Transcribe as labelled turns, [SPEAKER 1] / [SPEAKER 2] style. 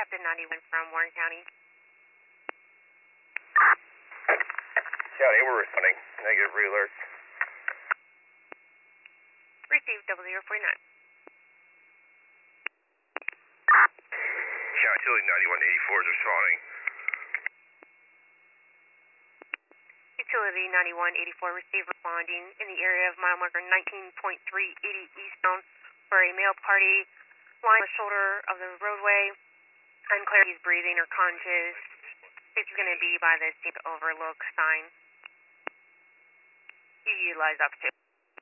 [SPEAKER 1] Captain 91 from Warren County.
[SPEAKER 2] County, we're responding. Negative re-alert.
[SPEAKER 1] Received 0049.
[SPEAKER 2] County, utility 9184 is responding.
[SPEAKER 1] Utility 9184 received responding in the area of mile marker 19.380 eastbound for a male party lying on the shoulder of the roadway. Unclear if he's breathing or conscious. It's going to be by the overlook sign. You utilize up to.